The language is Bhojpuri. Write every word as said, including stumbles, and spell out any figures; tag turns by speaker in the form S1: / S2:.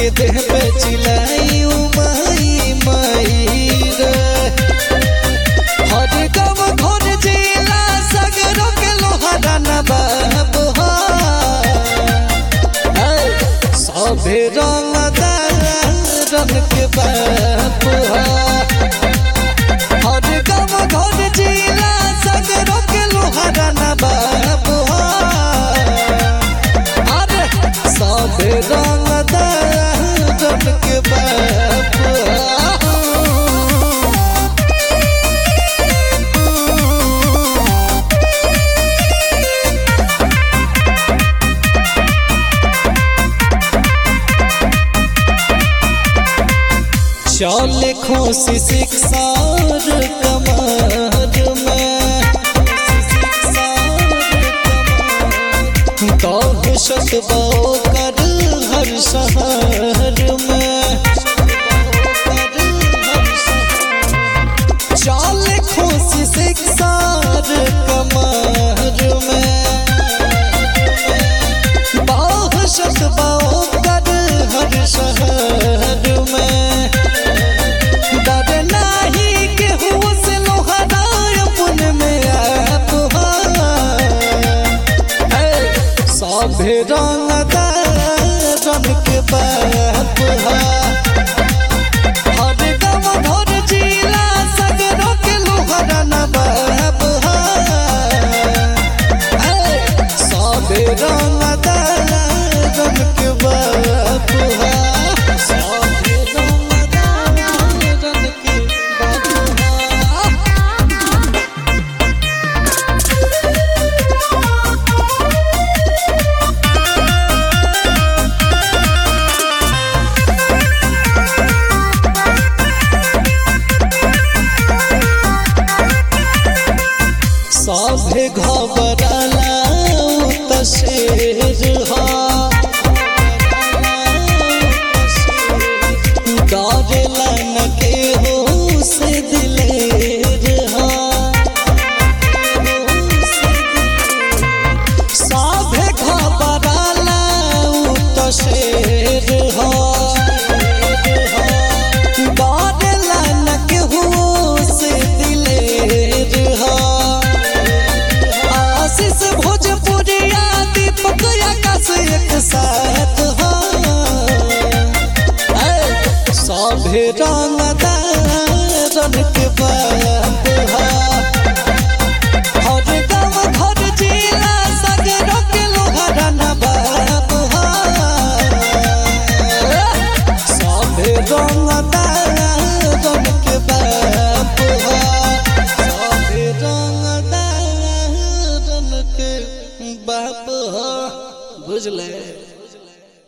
S1: के देह पे चिलाई माई माई रे। हर गाँव घर जिला सगरों के लोहारा नवाब हो। सभे रंगदारन के बाप हो। हर गाँव घर जिला सगरों के लोहारा नवाब हो। अरे सभे रंगदारन के बाप हो। चले खोसी सिक्सर कमर में दहशत कर हर शहर में। चले खोसी सिक्सर कमर में दहशत कर हर शहर में। सभे रंगदारन के बाप हो। हर गाँव घर जिला सगरों के लोहारा नवाब हो। सभे रंगदारन के बाप हो। सभे रंगदारन के बाप हो। सभे घबराला त शेर हा। डरेला न केहू से दिलेर हा। सभे घबराला त शेर हा। डरेला न केहू से दिलेर हा। भोजपुरिया दीपक आकाश एक साथ हो। सभे रंगदारन के बाप हो। हर गाँव घर जिला सगरों के लोहारा नवाब हो। सभे रंगदारन के बाप हो। सभे रंगदारन के बाप हो। बुझले।